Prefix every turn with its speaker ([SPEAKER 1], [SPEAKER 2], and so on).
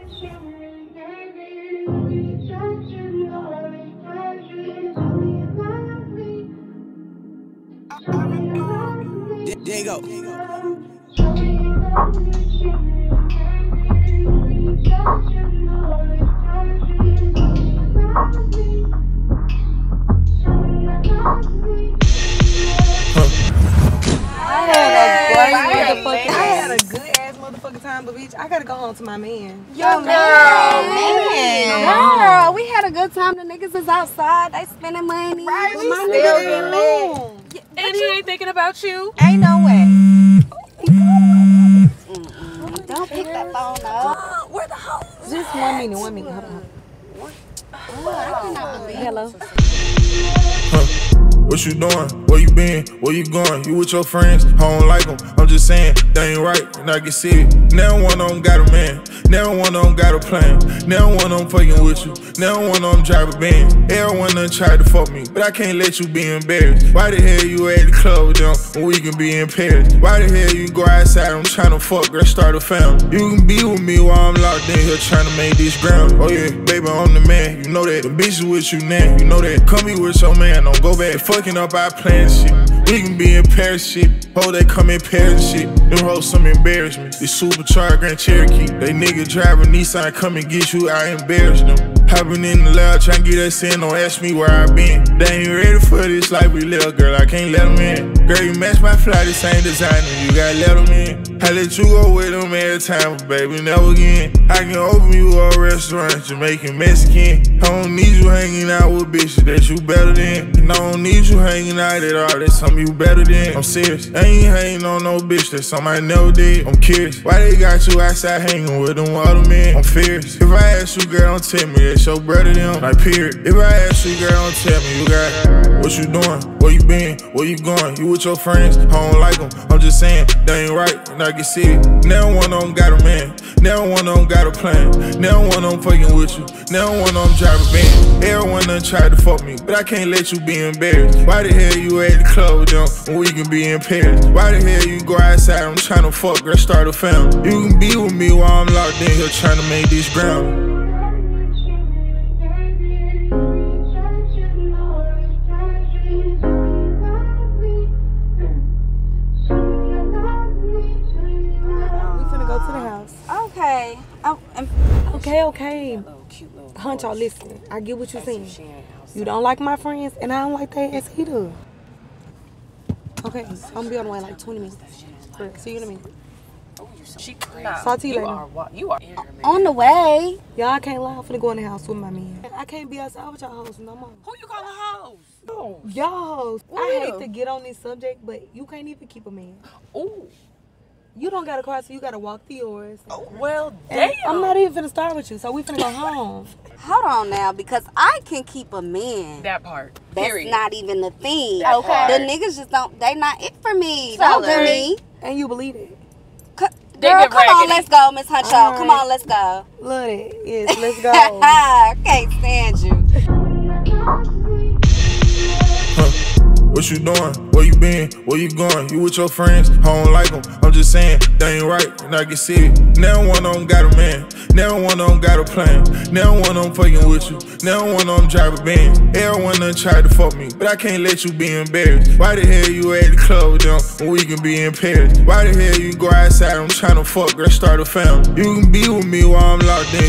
[SPEAKER 1] There you go.
[SPEAKER 2] I had a good ass motherfucking time, but bitch, I gotta go home to my man.
[SPEAKER 3] Yo, girl, we had a good time. The niggas is outside. They spending money.
[SPEAKER 2] Right, we still getting lit.
[SPEAKER 4] And he ain't thinking about you.
[SPEAKER 2] Ain't no way.
[SPEAKER 3] Don't pick that phone up.
[SPEAKER 4] Where the hoes?
[SPEAKER 2] Just 1 minute, 1 minute. Hold on. Hello.
[SPEAKER 5] What you doing? Where you been? Where you going? You with your friends? I don't like them. I'm just saying, they ain't right. And I can see it. Now one of them got a man. Now one of them got a plan. Now one of them fucking with you. Now one of them drive a Benz. Everyone done tried to fuck me, but I can't let you be embarrassed. Why the hell you at the club with them when we can be in Paris? Why the hell you go outside? I'm trying to fuck, girl, start a family. You can be with me while I'm locked in here trying to make this ground. Oh yeah, baby, I'm the man. You know that. The bitch is with you now. You know that. Come be with your man. Don't go back. Fucking up our plans shit. We can be in Paris shit. Ho, they come in Paris shit. Them hoes some embarrassment. This supercharged Grand Cherokee. They nigga driving Nissan come and get you. I embarrass them. Hopping in the lab, trying to get us in. Don't ask me where I been. They ain't ready for this like we little girl. I can't let them in. Girl, you match my fly, this ain't designer. You gotta let them in. I let you go with them every time, but baby, never again. I can open you a restaurant, Jamaican, Mexican. I don't need you hanging out with bitches that you better than. And I don't need you hanging out at all, that's something you better than. I'm serious, I ain't hanging on no bitch, that's something I never did. I'm curious, why they got you outside hanging with them other men? I'm fierce. If I ask you, girl, don't tell me that's your brother them. Like, period. If I ask you, girl, don't tell me you got what you doing, where you been, where you going? You with your friends? I don't like them. I'm just saying, they ain't right, and I can see it. Now one of them got a man. Now one of them got a plan. Now one of them fucking with you. Now one of them drive a Benz. Everyone done tried to fuck me, but I can't let you be embarrassed. Why the hell you at the club with them when we can be in Paris? Why the hell you go outside? I'm trying to fuck, girl, start a family. You can be with me while I'm locked in here trying to make this ground.
[SPEAKER 2] Okay. Hunch, y'all listen. I get what you're saying. You don't like my friends, and I don't like their ass either. Okay, I'm gonna be on the way in like 20 minutes. See you in a minute. Talk to you later.
[SPEAKER 4] You are
[SPEAKER 3] on the way.
[SPEAKER 2] Y'all, I can't lie. I'm finna go in the house with my man. I can't be outside with y'all hoes no more.
[SPEAKER 4] Who you calling hoes?
[SPEAKER 2] Oh, y'all hoes. I hate to get on this subject, but you can't even keep a man.
[SPEAKER 4] Ooh.
[SPEAKER 2] You don't got a car, so you gotta walk to yours.
[SPEAKER 4] Oh, well, damn.
[SPEAKER 2] I'm not even finna start with you, so we finna go home.
[SPEAKER 3] Hold on now, because I can keep a man.
[SPEAKER 4] That part.
[SPEAKER 3] That's
[SPEAKER 4] Period.
[SPEAKER 3] not even the thing.
[SPEAKER 4] Okay.
[SPEAKER 3] The niggas just don't, they not it for me. Don't do me.
[SPEAKER 2] And you believe it.
[SPEAKER 3] Girl, come on, let's go, Miss Huncho. Right. Come on, let's go.
[SPEAKER 2] Love it. Yes, let's go.
[SPEAKER 3] I can't stand you.
[SPEAKER 5] What you doing? Where you been? Where you going? You with your friends? I don't like them. I'm just saying, they ain't right, and I can see it. Now one of them got a man. Now one of them got a plan. Now one of them fucking with you. Now one of them drive a Benz. Everyone done tried to fuck me, but I can't let you be embarrassed. Why the hell you at the club with them when we can be in Paris? Why the hell you go outside? I'm trying to fuck, girl, start a family. You can be with me while I'm locked in.